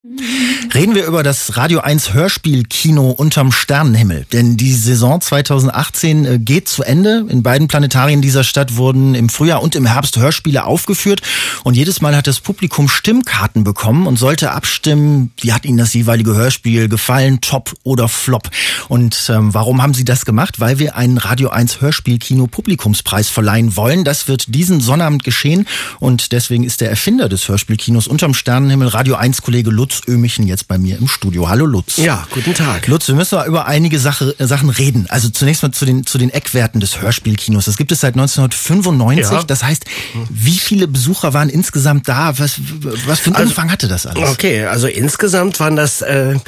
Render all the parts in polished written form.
Reden wir über das Radio 1 Hörspielkino unterm Sternenhimmel. Denn die Saison 2018 geht zu Ende. In beiden Planetarien dieser Stadt wurden im Frühjahr und im Herbst Hörspiele aufgeführt. Und jedes Mal hat das Publikum Stimmkarten bekommen und sollte abstimmen, wie hat ihnen das jeweilige Hörspiel gefallen, Top oder Flop. Und warum haben sie das gemacht? Weil wir einen Radio 1 Hörspielkino Publikumspreis verleihen wollen. Das wird diesen Sonnabend geschehen. Und deswegen ist der Erfinder des Hörspielkinos unterm Sternenhimmel, Radio 1 Kollege Lutz Ömichen, jetzt bei mir im Studio. Hallo Lutz. Ja, guten Tag. Lutz, wir müssen mal über einige Sachen reden. Also zunächst mal zu den Eckwerten des Hörspielkinos. Das gibt es seit 1995. Ja. Das heißt, wie viele Besucher waren insgesamt da? Was für einen Umfang hatte das alles? Okay, also insgesamt waren das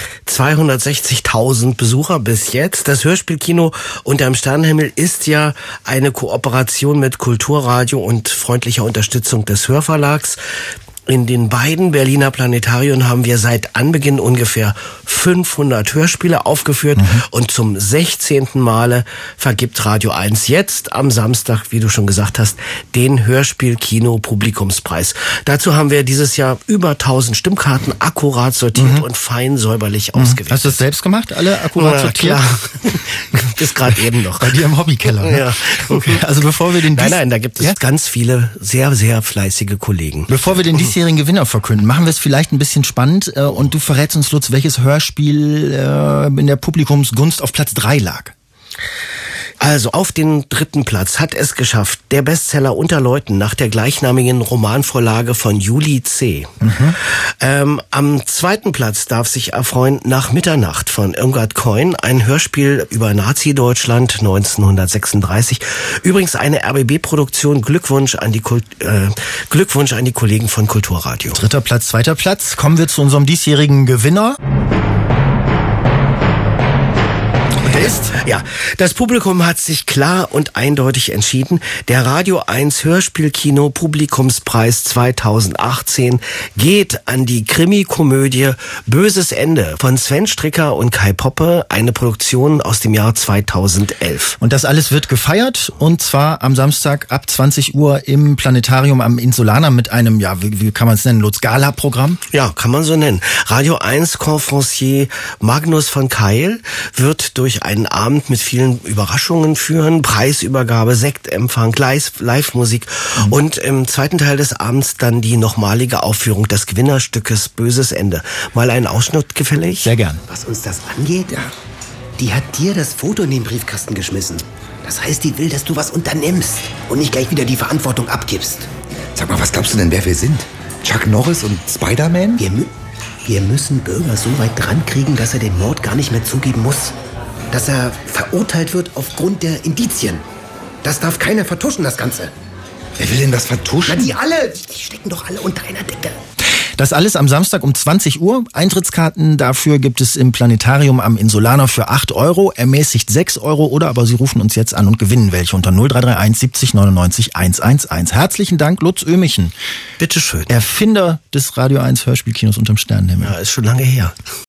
260.000 Besucher bis jetzt. Das Hörspielkino unterm Sternenhimmel ist ja eine Kooperation mit Kulturradio und freundlicher Unterstützung des Hörverlags. In den beiden Berliner Planetarien haben wir seit Anbeginn ungefähr 500 Hörspiele aufgeführt und zum 16. Male vergibt Radio 1 jetzt am Samstag, wie du schon gesagt hast, den Hörspiel-Kino-Publikumspreis. Dazu haben wir dieses Jahr über 1000 Stimmkarten akkurat sortiert und fein säuberlich ausgewählt. Hast du das selbst gemacht? Alle akkurat sortiert? Klar. Bis gerade eben noch. Bei dir im Hobbykeller, ne? Ja. Okay. Also bevor wir den Nein, da gibt es ganz viele sehr, sehr fleißige Kollegen. Bevor wir den diesjährigen Gewinner verkünden, machen wir es vielleicht ein bisschen spannend und du verrätst uns, Lutz, welches Hörspiel in der Publikumsgunst auf Platz 3 lag. Also auf den 3. Platz hat es geschafft der Bestseller Unter Leuten nach der gleichnamigen Romanvorlage von Juli C. Am 2. Platz darf sich erfreuen Nach Mitternacht von Irmgard Keun, ein Hörspiel über Nazi-Deutschland 1936. Übrigens eine RBB-Produktion. Glückwunsch an die Kollegen von Kulturradio. 3. Platz, 2. Platz. Kommen wir zu unserem diesjährigen Gewinner. Ja, das Publikum hat sich klar und eindeutig entschieden. Der Radio 1 Hörspielkino Publikumspreis 2018 geht an die Krimi-Komödie Böses Ende von Sven Stricker und Kai Poppe, eine Produktion aus dem Jahr 2011. Und das alles wird gefeiert und zwar am Samstag ab 20 Uhr im Planetarium am Insulaner mit einem, ja, wie kann man es nennen, Lutz, Gala-Programm? Ja, kann man so nennen. Radio 1 Conferencier Magnus von Keil wird durch einen Abend mit vielen Überraschungen führen, Preisübergabe, Sektempfang, Live-Musik und im zweiten Teil des Abends dann die nochmalige Aufführung des Gewinnerstückes Böses Ende. Mal einen Ausschnitt gefällig? Sehr gern. Was uns das angeht, die hat dir das Foto in den Briefkasten geschmissen. Das heißt, die will, dass du was unternimmst und nicht gleich wieder die Verantwortung abgibst. Sag mal, was glaubst du denn, wer wir sind? Chuck Norris und Spider-Man? Wir müssen Bürger so weit dran kriegen, dass er den Mord gar nicht mehr zugeben muss. Dass er verurteilt wird aufgrund der Indizien. Das darf keiner vertuschen, das Ganze. Wer will denn das vertuschen? Na, die alle. Die stecken doch alle unter einer Decke. Das alles am Samstag um 20 Uhr. Eintrittskarten dafür gibt es im Planetarium am Insulaner für 8 €, ermäßigt 6 € oder aber Sie rufen uns jetzt an und gewinnen welche unter 0331 70 99 111. Herzlichen Dank, Lutz Ömichen. Bitteschön. Erfinder des Radio 1 Hörspielkinos unterm Sternenhimmel. Ja, ist schon lange her.